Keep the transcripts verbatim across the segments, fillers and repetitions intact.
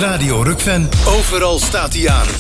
Radio Rukven. Overal staat hij aan.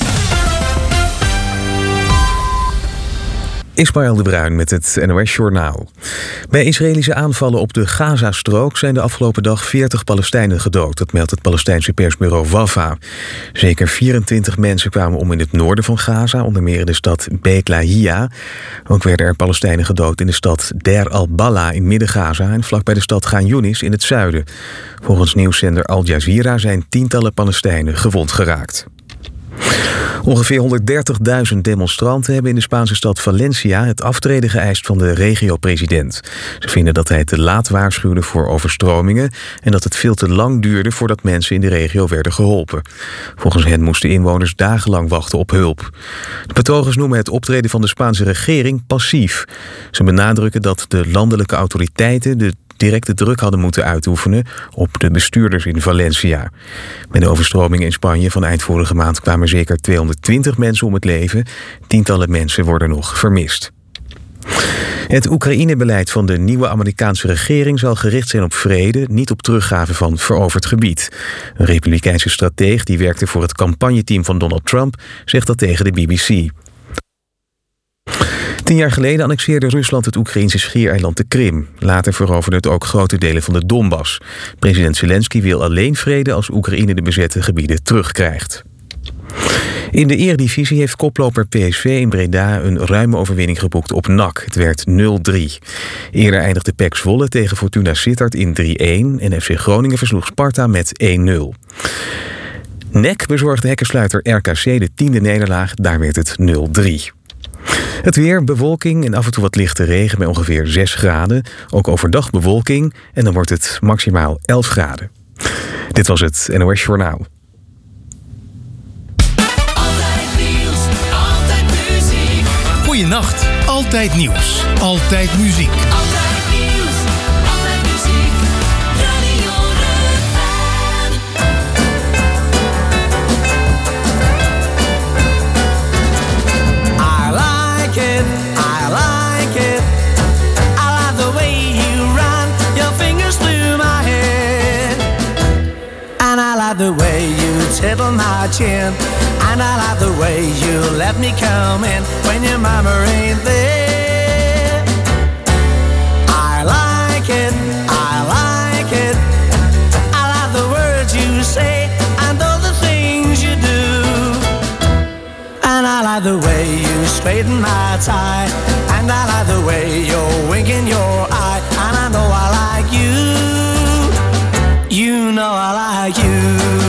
Ismaël de Bruin met het N O S-journaal. Bij Israëlische aanvallen op de Gazastrook zijn de afgelopen dag veertig Palestijnen gedood. Dat meldt het Palestijnse persbureau Wafa. Zeker vierentwintig mensen kwamen om in het noorden van Gaza, onder meer in de stad Beit Lahia. Ook werden er Palestijnen gedood in de stad Der al-Bala in Midden-Gaza en vlakbij de stad Gaan Yunis in het zuiden. Volgens nieuwszender Al Jazeera zijn tientallen Palestijnen gewond geraakt. Ongeveer honderddertigduizend demonstranten hebben in de Spaanse stad Valencia het aftreden geëist van de regio-president. Ze vinden dat hij te laat waarschuwde voor overstromingen en dat het veel te lang duurde voordat mensen in de regio werden geholpen. Volgens hen moesten inwoners dagenlang wachten op hulp. De betogers noemen het optreden van de Spaanse regering passief. Ze benadrukken dat de landelijke autoriteiten de directe druk hadden moeten uitoefenen op de bestuurders in Valencia. Bij de overstromingen in Spanje van eind vorige maand kwamen zeker tweehonderdtwintig mensen om het leven. Tientallen mensen worden nog vermist. Het Oekraïne-beleid van de nieuwe Amerikaanse regering zal gericht zijn op vrede, niet op teruggave van veroverd gebied. Een republikeinse strateeg die werkte voor het campagneteam van Donald Trump zegt dat tegen de B B C. Tien jaar geleden annexeerde Rusland het Oekraïnse schiereiland de Krim. Later veroverde het ook grote delen van de Donbass. President Zelensky wil alleen vrede als Oekraïne de bezette gebieden terugkrijgt. In de Eredivisie heeft koploper P S V in Breda een ruime overwinning geboekt op N A C. Het werd nul drie. Eerder eindigde P E C Zwolle tegen Fortuna Sittard in drie-een en F C Groningen versloeg Sparta met één nul. N E C bezorgde hekkensluiter R K C de tiende nederlaag, daar werd het nul drie. Het weer, bewolking en af en toe wat lichte regen bij ongeveer zes graden. Ook overdag bewolking en dan wordt het maximaal elf graden. Dit was het N O S Journaal. Altijd nieuws, altijd muziek. Goeienacht, altijd nieuws, altijd muziek. Altijd nieuws, altijd muziek. Radio Rukven. I like it, I like it. I like the way you run your fingers through my hair. And I like the way you tickle my chin. And I like the way you let me come in when your mama ain't there. I like it, I like it. I like the words you say and all the things you do. And I like the way you straighten my tie. And I like the way you're winking your eye. And I know I like you. You know I like you.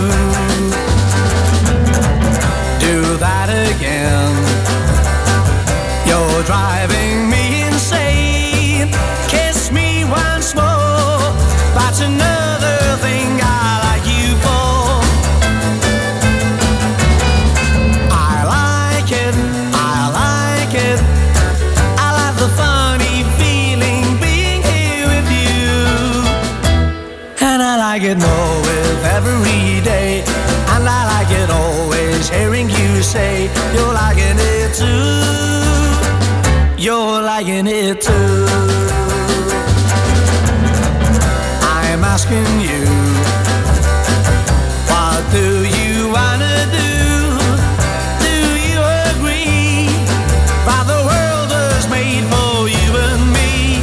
Do that again. You're driving me insane. Kiss me once more. That's another thing I like you for. I like it, I like it. I like the funny feeling being here with you. And I like it more with every day. And I like it always hearing you say you're liking it too. You're liking it too. I'm asking you, what do you wanna do? Do you agree that the world was made for you and me?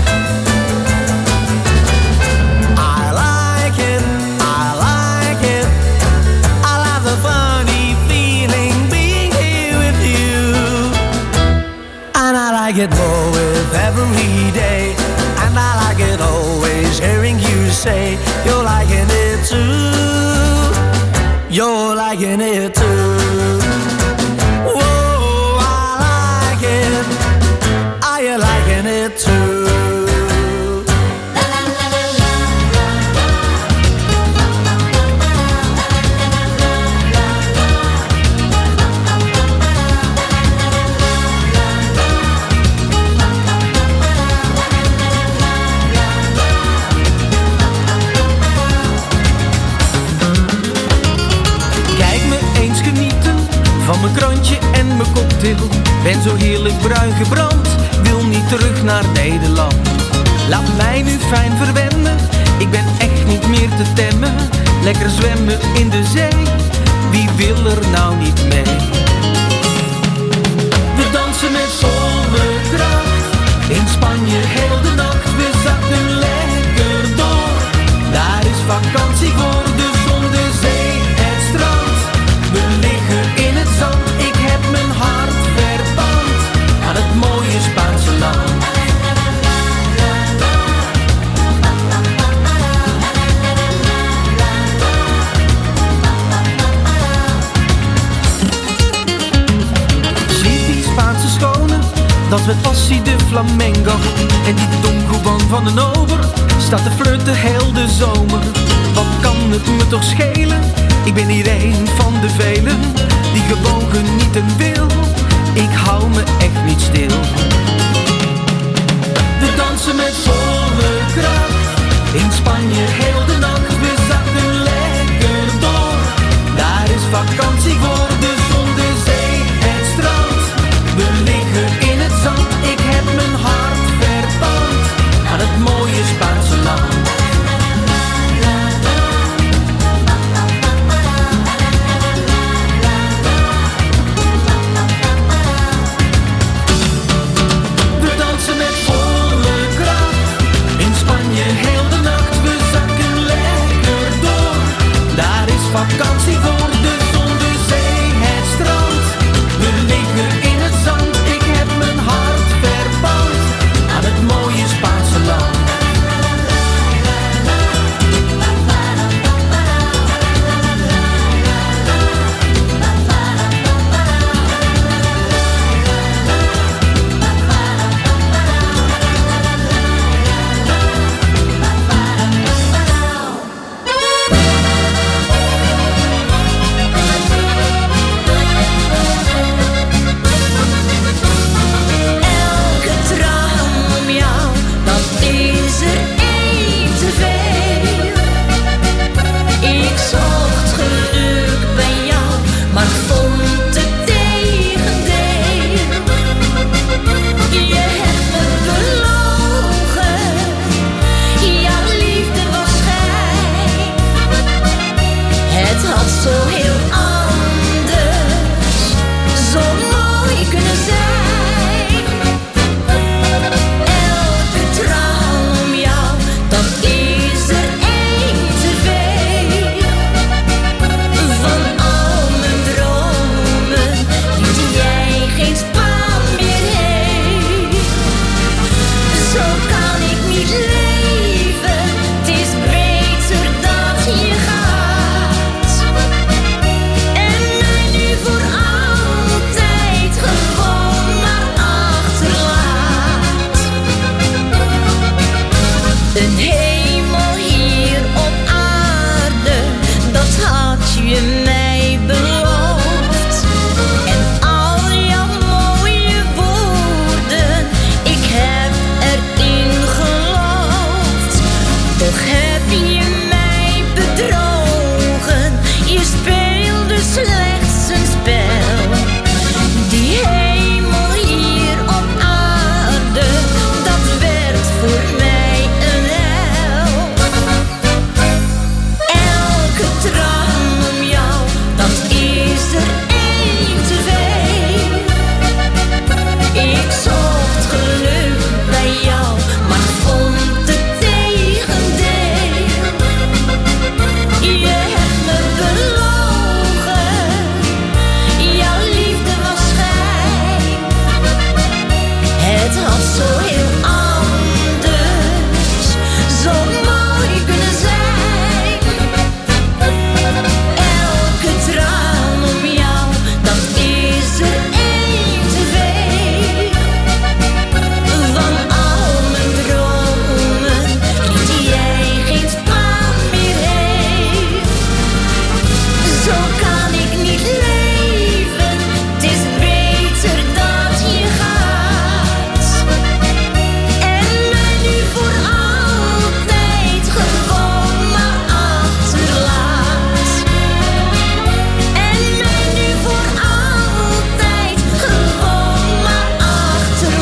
I like it, I like it. I like the funny feeling being here with you. And I like it more with every day. And I like it always hearing you say you're liking it too. You're liking it too. Whoa, I like it. Are you liking it too? Van mijn krantje en mijn cocktail. Ben zo heerlijk bruin gebrand. Wil niet terug naar Nederland. Laat mij nu fijn verwennen. Ik ben echt niet meer te temmen. lekker zwemmen in de zee. Wie wil er nou niet mee? We dansen met volle kracht, in Spanje heel de nacht. We zakken lekker door, daar is vakantie voor de zon, de zee, het strand. We liggen in het zand, ik heb mijn hart verpand aan het mooie Spaanse land. Dat met passie de flamenco en die Don Juan van den Ober staat te flirten heel de zomer. Wat kan het me toch schelen? Ik ben hier een van de velen die gewoon genieten wil. Ik hou me echt niet stil. We dansen met volle kracht, in Spanje heel de nacht. We zakken lekker door, daar is vakantie voor de zon, de zee, het strand. We liggen in het zand, ik heb mijn hart verpand aan het mooie Spaanse land. We dansen met volle kracht, in Spanje heel de nacht. We zakken lekker door, daar is vakantie voor de zon, de zee, het strand. We liggen in het zand, ik heb mijn hart verpand aan het mooie Spaanse land.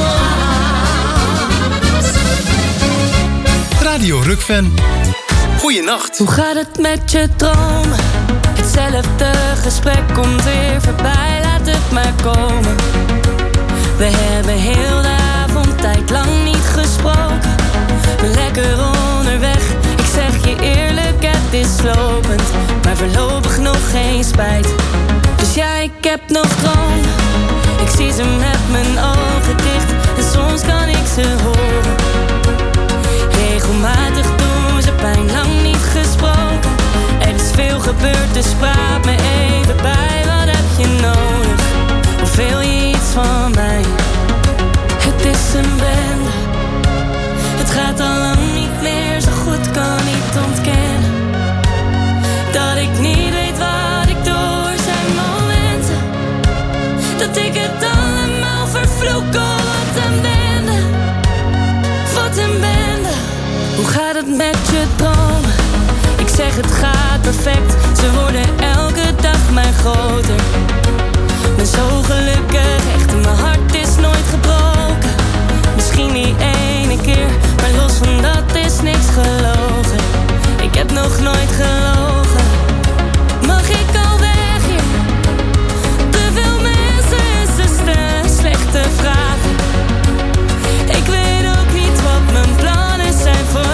Radio Rukven. Goeienacht. Hoe gaat het met je dromen? Hetzelfde gesprek komt weer voorbij, laat het maar komen. We hebben heel de avond tijd lang niet gesproken. Ben lekker onderweg, ik zeg je eerlijk, het is slopend. Maar voorlopig nog geen spijt. Dus ja, ik heb nog dromen. Ik zie ze met mijn ogen dicht en soms kan ik ze horen. Regelmatig doen ze pijn, lang niet gesproken. Er is veel gebeurd, dus praat me even bij. Wat heb je nodig? Of wil je iets van mij? Het is een bende. Het gaat al lang niet meer zo goed, kan niet ontkennen. Dat ik niet weet wat ik doe, er zijn momenten dat ik het allemaal vervloek. Oh, wat een bende, wat een bende. Hoe gaat het met je dromen? Ik zeg het gaat perfect, ze worden elke dag maar groter. Ben zo gelukkig, echt mijn hart is nooit gebroken. Misschien die ene keer, maar los van dat is niks gelogen. Ik heb nog nooit gelogen. Mag ik al weg hier? Te veel mensen en ze stellen slechte vragen. Ik weet ook niet wat mijn plannen zijn voor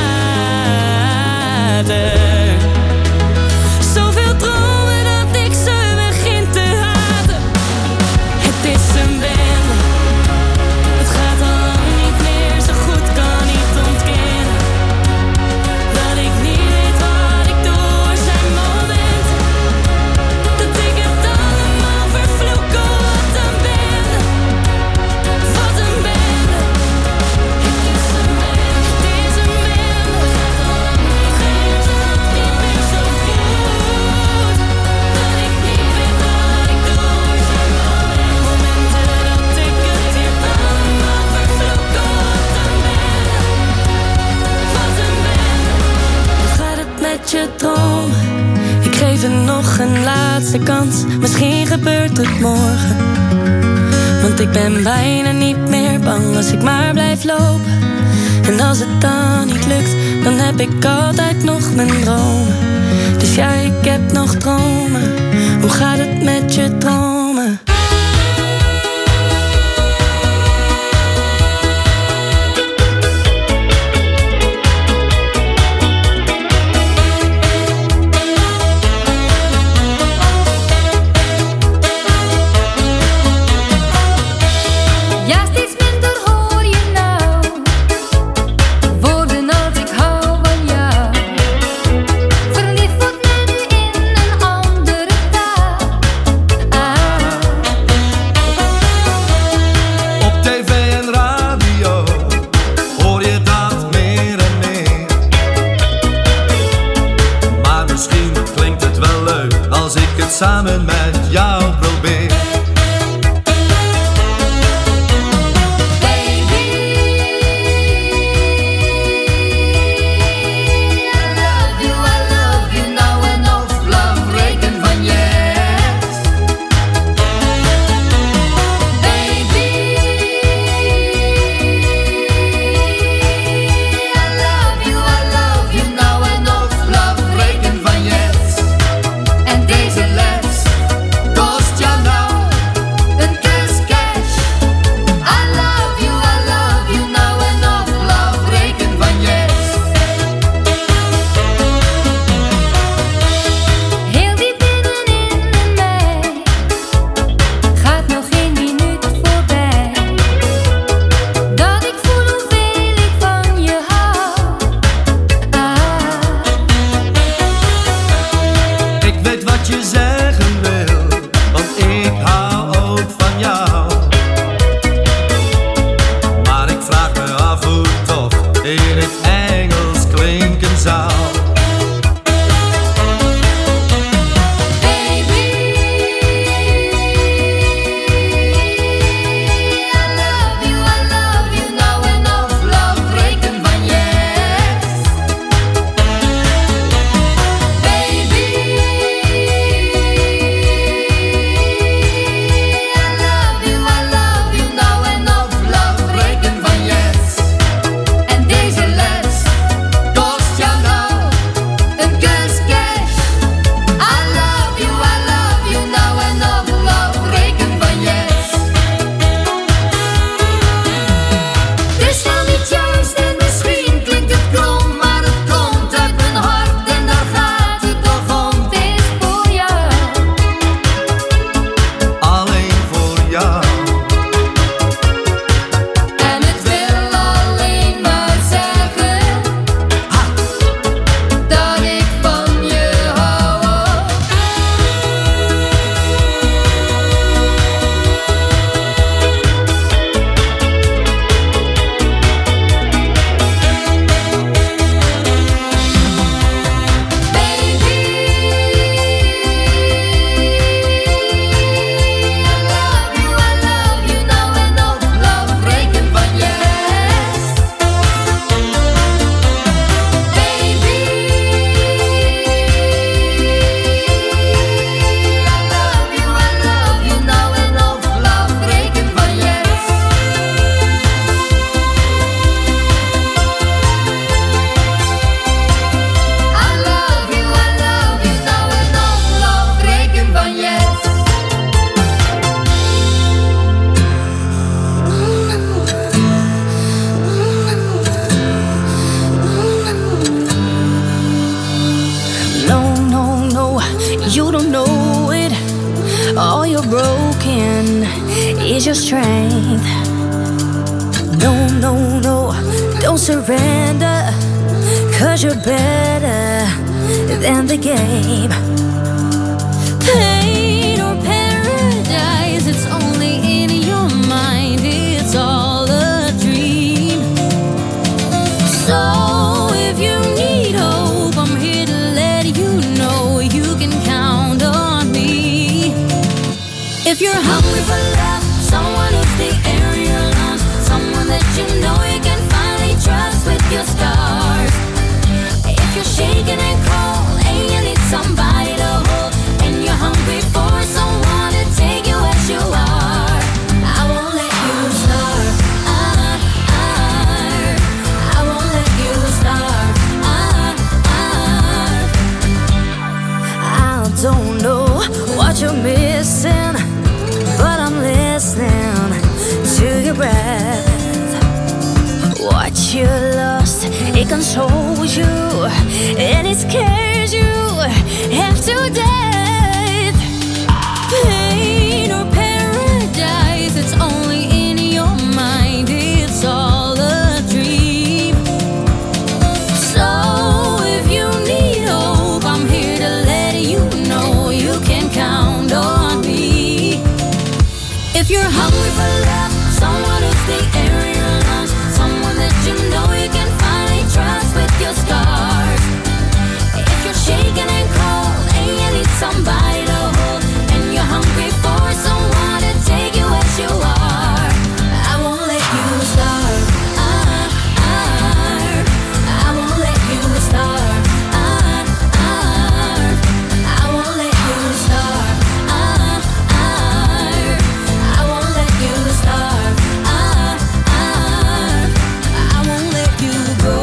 later. Zoveel dromen dat ik ze begin te haten. Het is een bende. Het gaat al lang niet meer zo goed, kan niet ontkennen. Dat ik niet weet wat ik doe, er zijn momenten dat ik het allemaal vervloek. Oh, wat een bende, wat een bende. Het is een bende, het is een bende. Het gaat al lang niet meer zo goed. Dat ik niet weet wat ik doe, er zijn momenten dat ik het hier allemaal vervloek. Oh, wat een bende, wat een bende. Hoe gaat het met je dromen? Ik geef het nog een laatste kans. Misschien gebeurt het morgen. Want ik ben bijna niet meer bang als ik maar blijf lopen. En als het dan niet lukt, dan heb ik altijd nog mijn dromen. Dus ja, ik heb nog dromen. Hoe gaat het met je dromen? Ja, steeds minder hoor je nou woorden als ik hou van jou. Verliefd wordt men nu in een andere taal. Ah. Op tv en radio hoor je dat meer en meer. Maar misschien klinkt het wel leuk als ik het samen met jou probeer. Baby, I love you, I love you nou en of lang reken van yes. Baby, I love you, I love you nou en of lang reken van yes. En deze les is your strength. No, no, no, don't surrender, 'cause you're better than the game. Pain or paradise, it's only in your mind, it's all a dream. So if you need hope, I'm here to let you know you can count on me. If you're hungry for love, someone who's the air in your lungs, someone that you know you can finally trust with your scars. If you're shaking and cold and you need somebody to hold, and you're hungry for someone to take you as you are, I won't let you starve. Ah, ah, I won't let you starve. Ah, ah. I don't know what you're missing, but I'm listening to your breath. What you lost, it controls you, and it scares you half to death. Pain or paradise, it's only in your mind, it's all a dream. So if you need hope, I'm here to let you know you can count on me. If you're hungry for love, someone who's the air in your lungs, someone that you know you can finally trust with your scars. If you're shaking and cold and you need somebody to hold, and you're hungry for someone to take you as you are, I won't let you starve. Ah, ah, I won't let you starve. Ah, ah, I won't let you starve. Ah, ah, I won't let you starve. Ah, ah, I won't let you go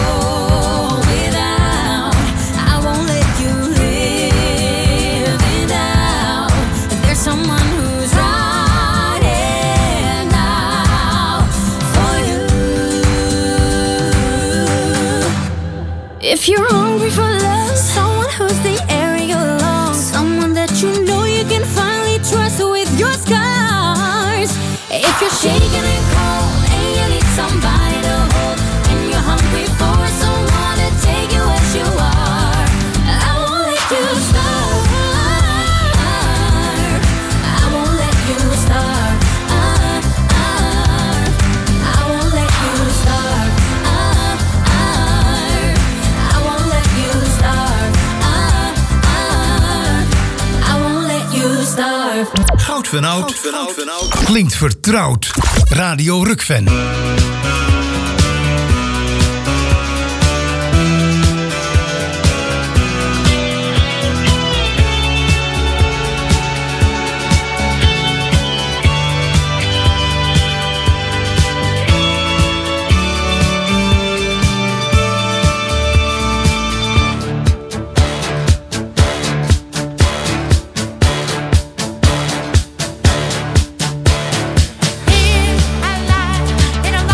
without. I won't let you live without. There's someone who's right here now for you. If you're hungry for love, someone who's the air in your lungs, someone that you know you can finally trust with your scars. If you're shaking and cold and you need somebody to hold, and you're hungry for someone to take you as you are, I won't let you starve. I won't let you starve. I won't let you starve. I won't let you starve. I won't let you starve. Goud van Oud klinkt vertrouwd. Radio Rukven. In a life, in a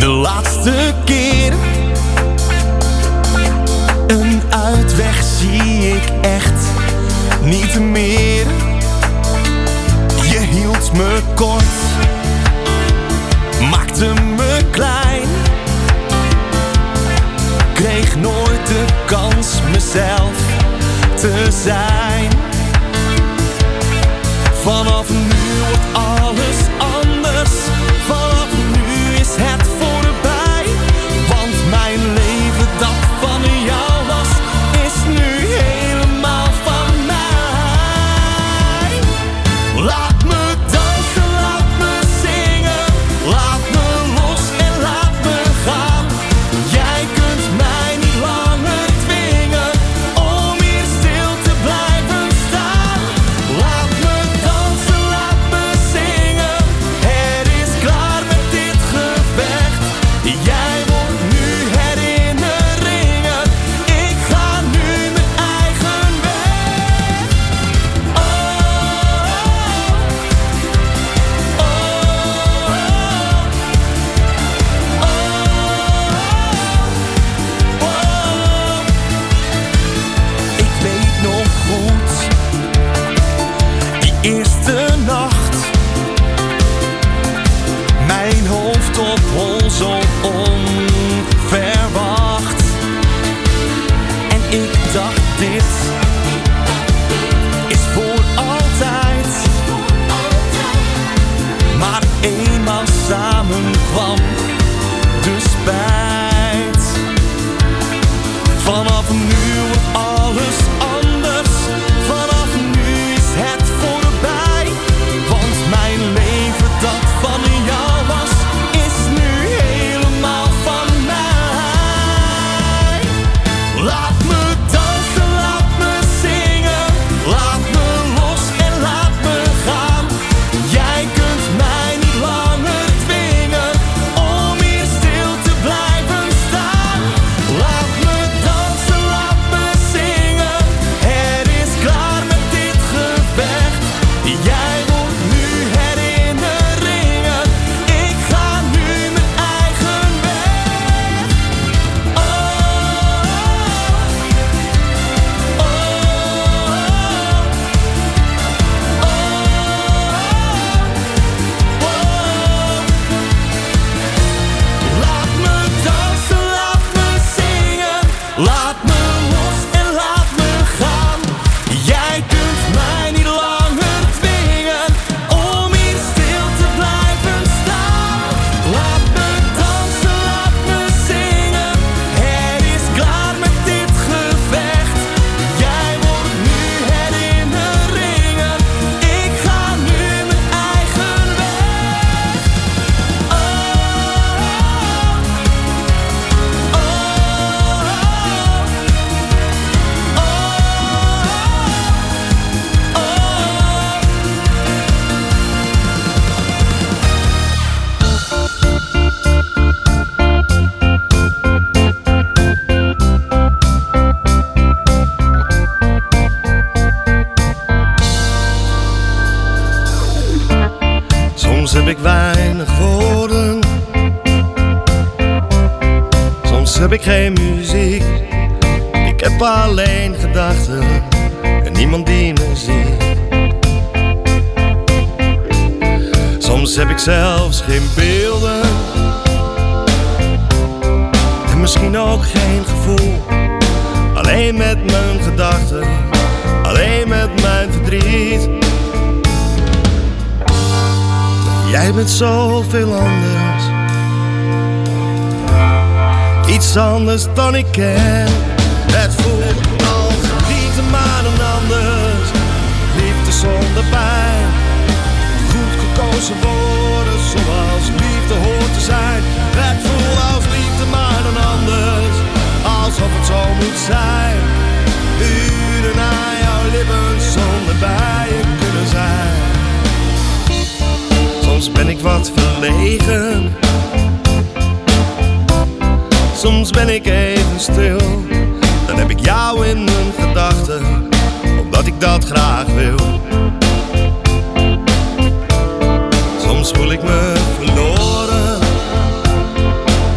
laatste keer. Een uitweg zie ik echt niet meer. Je hield me kort, maakte me klein. Kreeg nooit de kans mezelf te zijn. Vanaf nu wordt alles anders. Vanaf nu is het voorbij. Want mijn leven dat van jou was, is nu helemaal van mij. Laat me dansen, laat me zingen. Laat me los en laat me gaan. Jij kunt mij niet langer dwingen om hier stil te blijven staan. Laat me dansen, laat me zingen. Het is klaar met dit gevecht. Jij wordt nu herinneringen. Ik ga nu mijn eigen weg. Oh, oh, oh, oh, oh. Ik weet nog goed die eerste nacht. Mijn hoofd op hol zo onverwacht. En ik dacht dit is voor altijd. Maar eenmaal samen kwam de spijt. Vanaf nu wordt alles anders. Vanaf nu is het voorbij. Want mijn leven dat van jou was, is nu helemaal van mij. Laat me dansen, laat me zingen. Laat me los en laat me gaan. Jij kunt mij niet langer dwingen om hier stil te blijven staan. Laat me dansen, laat me zingen. Het is klaar met dit gevecht. Jij wordt nu herinneringen. Ik ga nu mijn eigen weg. Oh, oh, oh, oh, oh. Laat me dansen, laat me zingen. Laat me los en laat me gaan. Jij kunt mij niet langer dwingen om hier stil te blijven staan. Laat me dansen, laat me zingen. Het is klaar met dit gevecht. Jij wordt nu herinneringen. Ik ga nu mijn eigen weg. Oh, oh, oh, oh, Soms heb ik weinig woorden. Soms heb ik geen muziek. Ik heb alleen gedachten en niemand die me ziet. Soms heb ik zelfs geen beelden en misschien ook geen gevoel. Alleen met mijn gedachten, alleen met mijn verdriet. Jij bent zoveel anders, iets anders dan ik ken. Het voelt als liefde maar dan anders, liefde zonder pijn. Goed gekozen woorden zoals liefde hoort te zijn. Het voelt als liefde maar dan anders, alsof het zo moet zijn. Uren aan jouw lippen zonder bij je kunnen zijn. Soms ben ik wat verlegen, soms ben ik even stil. Dan heb ik jou in mijn gedachten, omdat ik dat graag wil. Soms voel ik me verloren,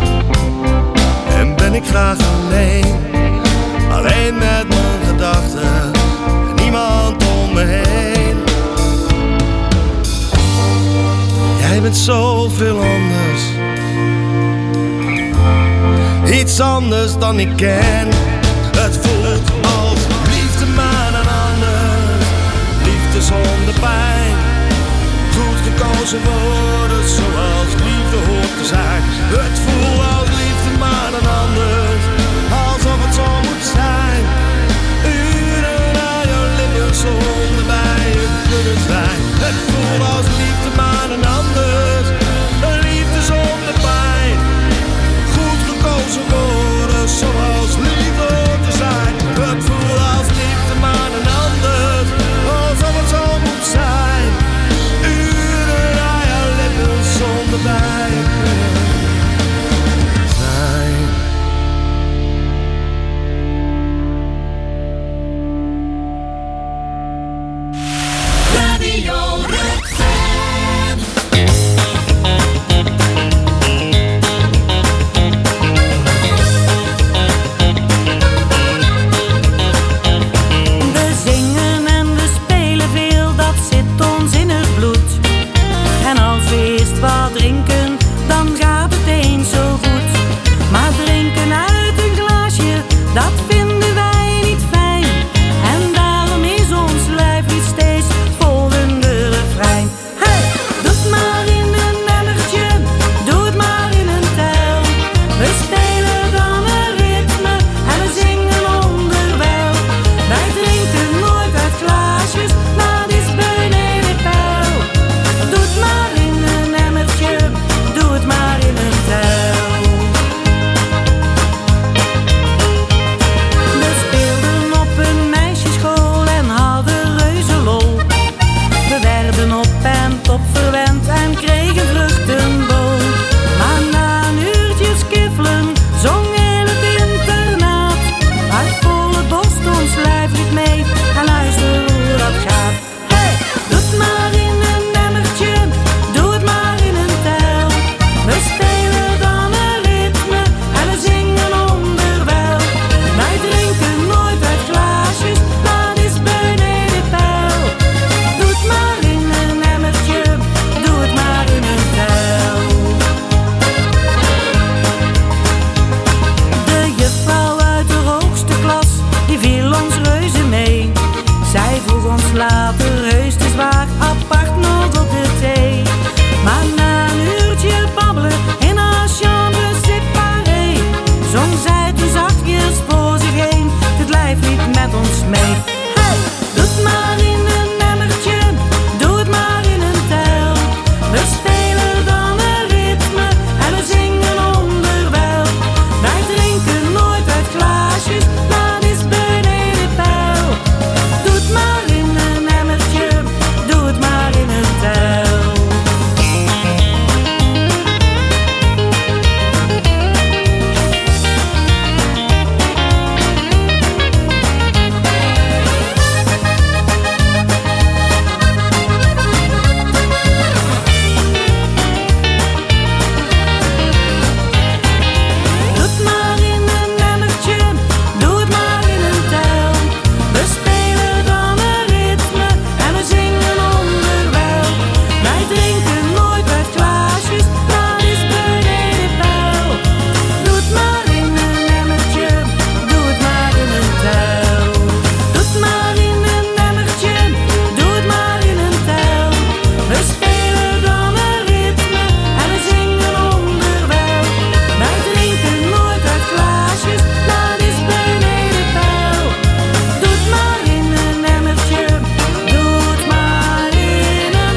iets anders dan ik ken. Het voelt als liefde maar een ander, liefde zonder pijn. Goed gekozen woorden zoals liefde hoort te zijn. Het voelt als liefde maar een ander, alsof het zo moet zijn. Uren aan jouw lippen zonder bij je kunnen zijn. Het voelt als liefde maar een ander, een liefde zonder pijn. Goed gekozen woorden zoals liefde hoort te zijn. Het voelt als liefde maar een ander, alsof het zo moet zijn. Uren aan jouw lippen zonder bij je kunnen zijn. Radio Rutgen. We zingen en we spelen veel, dat zit ons in het bloed. En als we eerst wat drinken, dan gaat het eens zo goed. Maar drinken uit een glaasje, dat vinden wij niet fijn. En daarom is ons lijf niet steeds het volgende refrein. Hey, doe het maar in een emmertje, doe het maar in een tel. We spelen dan een ritme en we zingen onderwijl. Wij drinken nooit uit glaasjes, dat is beneden peil. Doe het maar in een emmertje, doe het maar in een tel. We speelden op een meisjesschool en hadden reuze lol. We werden op en top verwend en kregen vruchtenbol. Maar na een uurtje skiffelen zong heel het internaat. Uit volle borst ons lijf liep mee en luister hoe dat gaat. Hey, doe het maar in een emmertje, doe het maar in een tel. We spelen dan een ritme en we zingen onderwijl. Wij drinken nooit uit glaasjes, dat is beneden peil. Doe het maar in een emmertje, doe het maar in een tel. De juffrouw uit de hoogste klas, die viel ons reuze mee. Zij vroeg ons later heus te zwaar apart nog op de thee. Maar na een uurtje babbelen in haar chambre séparé, zong zij toen zachtjes voor zich heen, het lijf niet met ons mee. Hey, doe het maar in een emmertje, doe het maar in een tel. We spelen dan een ritme en we zingen onderwijl. Wij drinken nooit uit glaasjes, dat is beneden peil. Doe het maar in een emmertje, doe het maar in een tel. Doe het maar in een emmertje, doe het maar in een tel. We spelen dan een ritme en we zingen onderwijl. Wij drinken nooit uit glaasjes, dat is beneden peil. Doe het maar in een emmertje, doe het maar in een tel. Doe het maar in een emmertje, doe het maar in een tel. We spelen dan een ritme en we zingen onderwijl. Wij drinken nooit uit glaasjes, dat is beneden peil. Doe het maar in een emmertje, doe het maar in een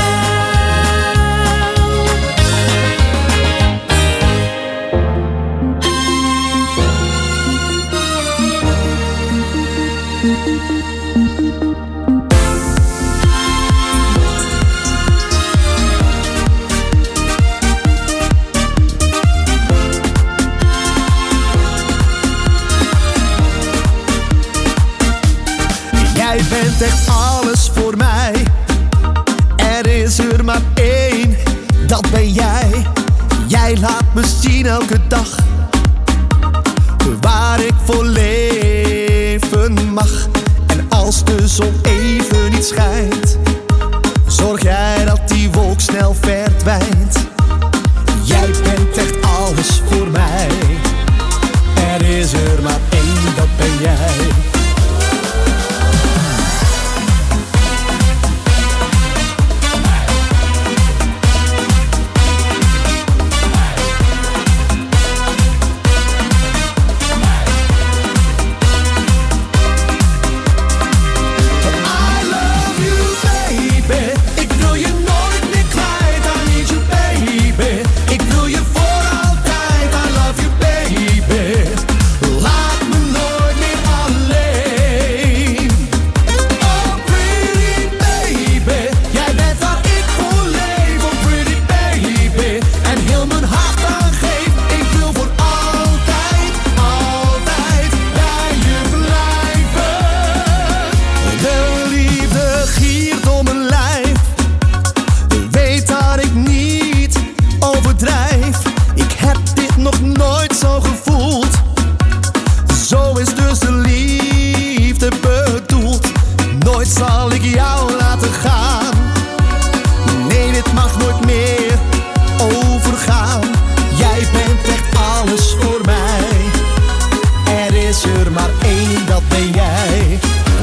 Jij bent echt alles voor mij. Er is er maar één, dat ben jij. Jij laat me zien elke dag waar ik voor leven mag. En als de zon even niet schijnt, zorg jij dat die wolk snel verdwijnt. Jij bent echt alles voor mij. nooit zo gevoeld. Zo is dus de liefde bedoeld. Nooit zal ik jou laten gaan. Nee, dit mag nooit meer overgaan. Jij bent echt alles voor mij. Er is er maar één, dat ben jij.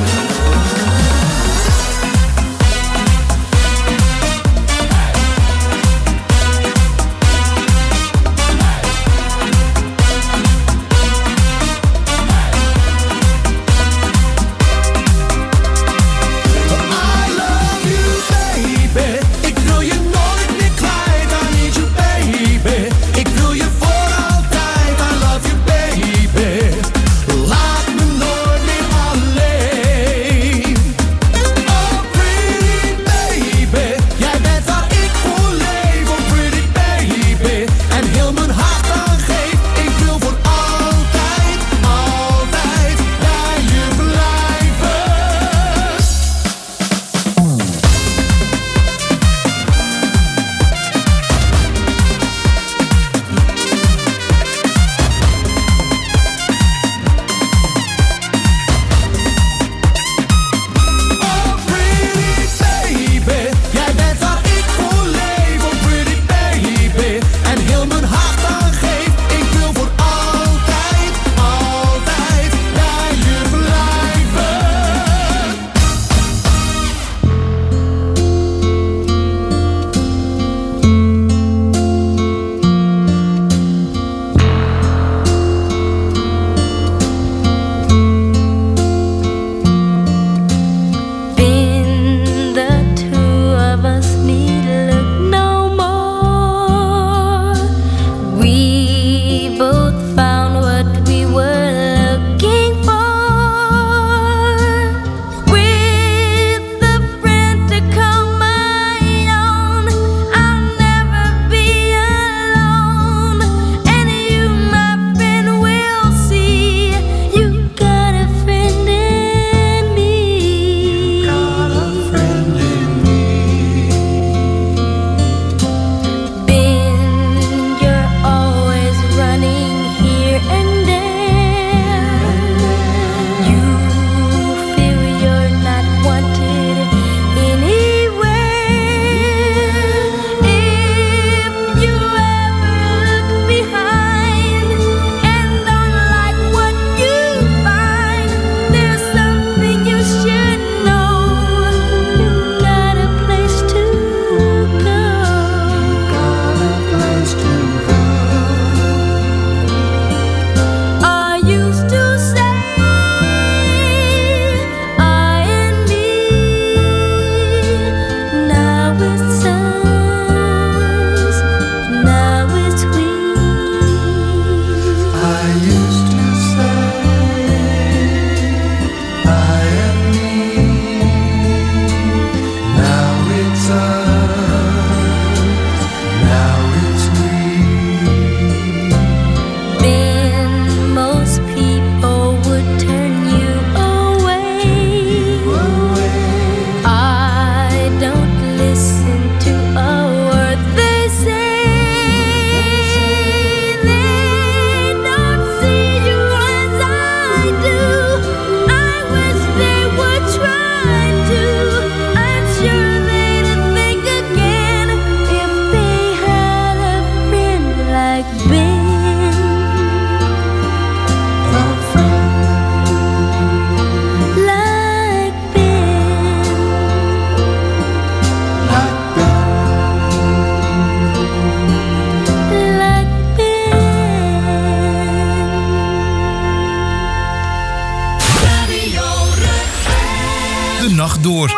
nacht door.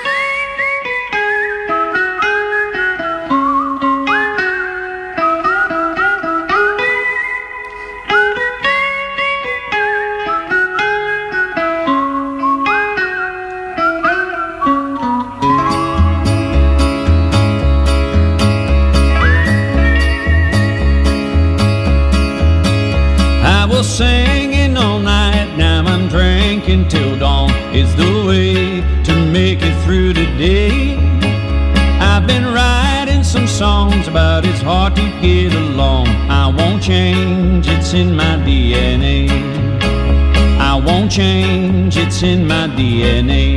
Singing all night, now I'm drinking till dawn. It's the way to make it through the day. I've been writing some songs about it's hard to get along. I won't won't change, it's in my D N A. I won't change, it's in my D N A.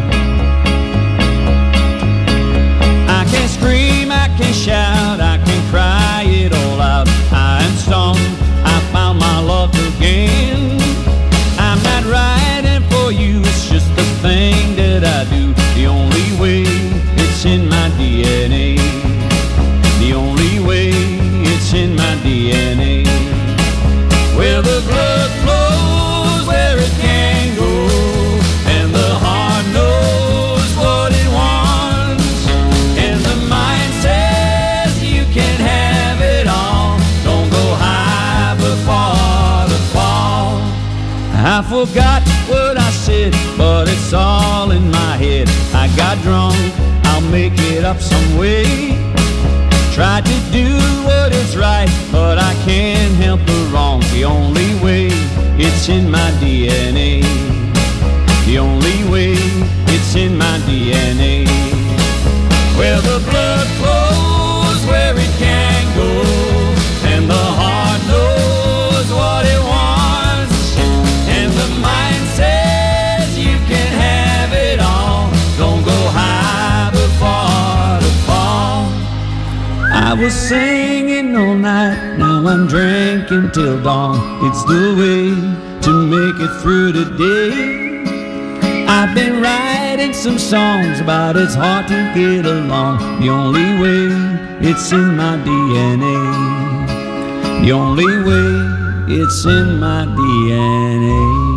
I can't scream, I can't shout, I can't cry it all out. I am stoned, I found my luck again. I'm not riding for you, it's just the thing that I do. The only way, it's in my D N A. The only way, it's in my D N A. Where the blood flows, where it can go, and the heart knows what it wants, and the mind says you can have it all. Don't go high before the fall. I forgot what I said, but it's all in my head. I got drunk, I'll make it up some way. Tried to do what is right, but I can't help the wrong. The only way, it's in my D N A. The only way, it's in my D N A. Where the blood flows, where it can go, and the heart knows what it wants, and the mind says you can have it all. Don't go high before the fall. I was singing all night, now I'm drinking till dawn. It's the way to make it through the day. I've been writing some songs about it's hard to get along. The only way, it's in my D N A. The only way, it's in my D N A.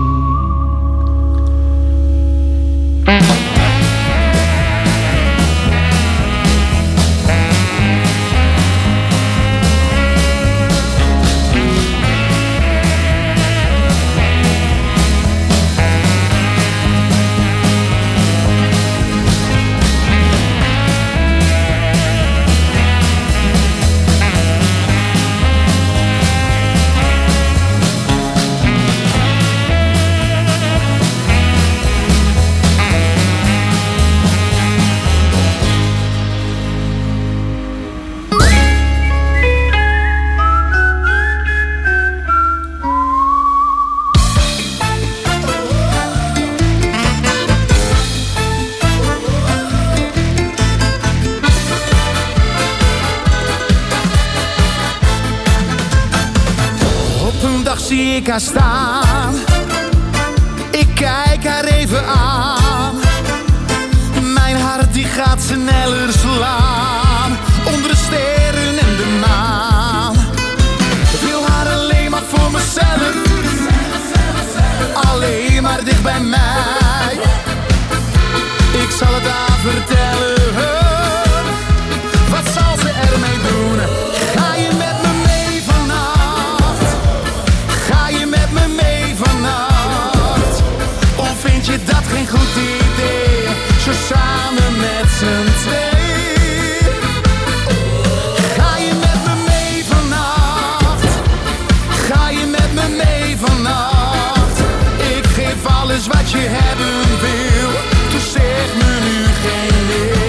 Zie ik haar staan, ik kijk haar even aan. Mijn hart die gaat sneller slaan, onder de sterren en de maan. Ik wil haar alleen maar voor mezelf, alleen maar dicht bij mij. Ik zal het haar vertellen, wat zal ze ermee doen? Ga je met me mee vannacht? Ga je met me mee vannacht? Of vind je dat geen goed idee? Zo samen met z'n twee. Ga je met me mee vannacht? Ga je met me mee vannacht? Ik geef alles wat je hebben wil, dus zeg me nu geen nee.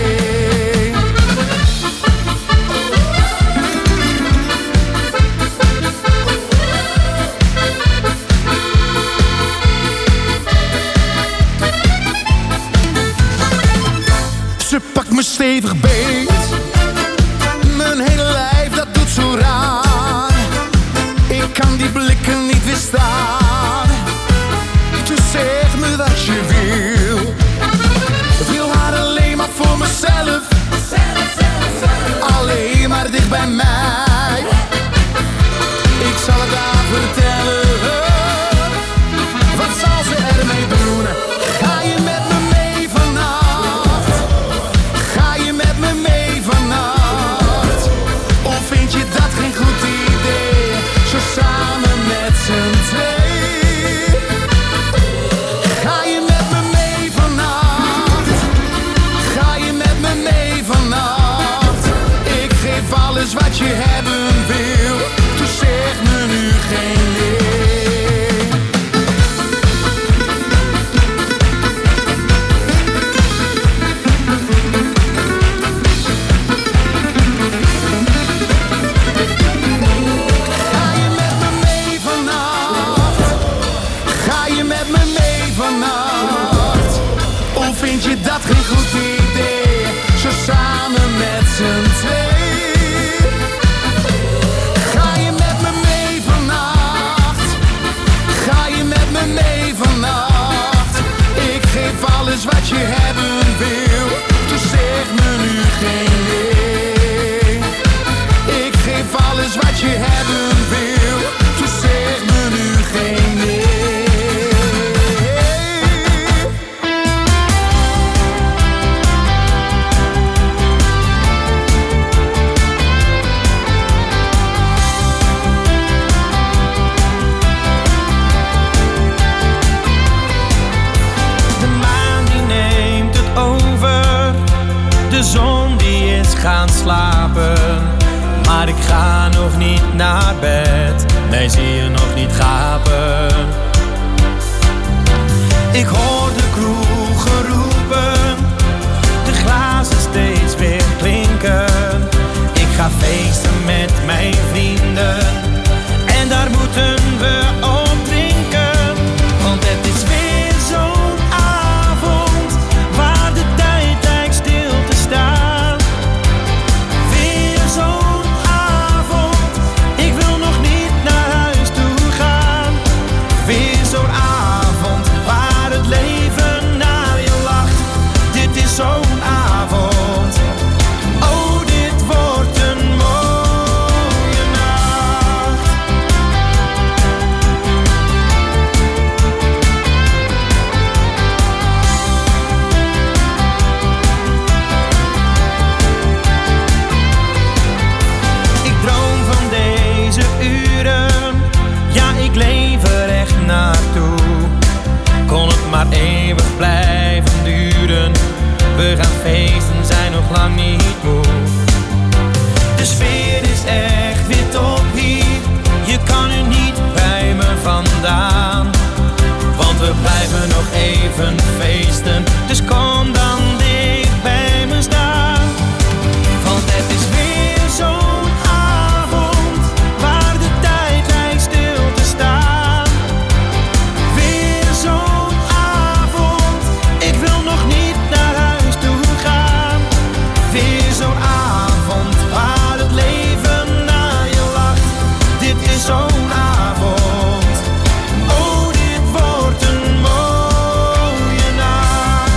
Ze pakt me stevig beet, mijn hele lijf dat doet zo raar. Ik kan die blikken niet weerstaan, dus zeg me wat je wil. Ik wil haar alleen maar voor mezelf, alleen maar dicht bij mij. Ik zal het haar vertellen, wat zal ze ermee doen? Ga je met me mee vannacht? Ga je met me mee vannacht? Of vind je dat geen goed idee? Zo samen met z'n twee. Ga je met me mee vannacht? Ga je met me mee vannacht? Ik geef alles wat je hebben wil, dus zeg me nu geen nee. Ga slapen. Maar ik ga nog niet naar bed. Nee, zie je nog niet gapen. Ik hoor de kroegen roepen, de glazen steeds weer klinken. Ik ga feesten met mijn vrienden en daar moeten we op drinken. Want het is weer zo'n avond waar de tijd lijkt stil te staan. Weer zo'n avond, ik wil nog niet naar huis toe gaan. Weer zo'n avond waar het leven naar je lacht. Dit is zo'n avond, oh dit wordt een mooie nacht. Ik droom van deze uren, ja ik leef er echt naartoe. Kon het maar eeuwig blijven duren. We gaan feesten, zijn nog lang niet moe. De sfeer is echt weer top hier. Je kan er niet bij me vandaan. Want we blijven nog even feesten. Dus kom dan dicht bij me staan. Want het is weer zo'n avond waar de tijd lijkt stil te staan. Weer zo'n avond, ik wil nog niet naar huis toe gaan. Weer zo'n avond waar het leven naar je lacht. Dit is zo'n avond, oh dit wordt een mooie nacht.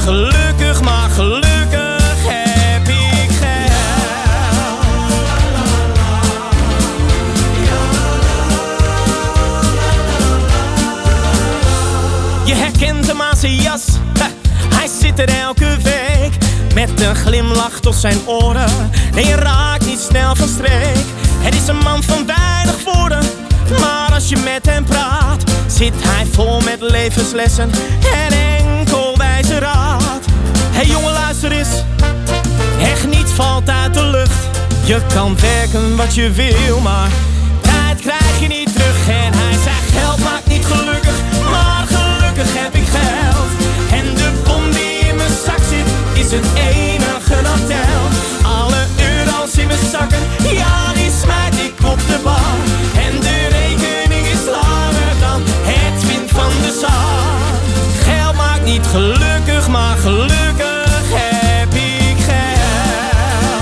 gelukkig, maar gelukkig heb ik geld. Je herkent hem aan zijn jas, hij zit er elke week met een glimlach tot zijn oren. Nee, je raakt niet snel van streek. Het is een man van weinig woorden, maar als je met hem praat, zit hij vol met levenslessen en enkel wijze raad. Hé hey jongen, luister eens, echt niets valt uit de lucht. Je kan werken wat je wil, maar tijd krijg je niet terug. En hij zei, geld maakt niet gelukkig, maar gelukkig heb ik geld. En de bom die in mijn zak zit, is het enige dat telt. Alle euro's in mijn zakken, ja, die smijt ik op de bar. En de rekening is langer dan het wind van de zon. Geld maakt niet gelukkig, maar gelukkig heb ik geld.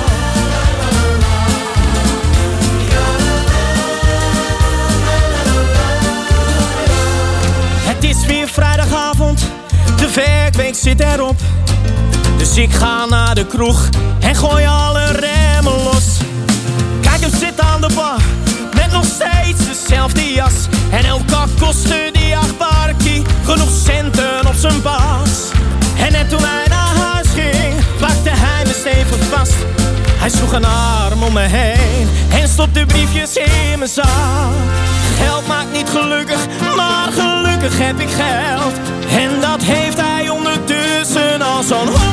Het is weer vrijdagavond, de werkweek zit erop. Dus ik ga naar de kroeg en gooi alle remmen los. Kijk hem zitten aan de bar, met nog steeds dezelfde jas. En ook al kostte die acht barkie genoeg centen op zijn bas. En net toen hij naar huis ging, pakte hij me stevig vast. Hij sloeg een arm om me heen en stopte briefjes in mijn zak. Geld maakt niet gelukkig, maar gelukkig heb ik geld. En dat heeft hij ondertussen al zo'n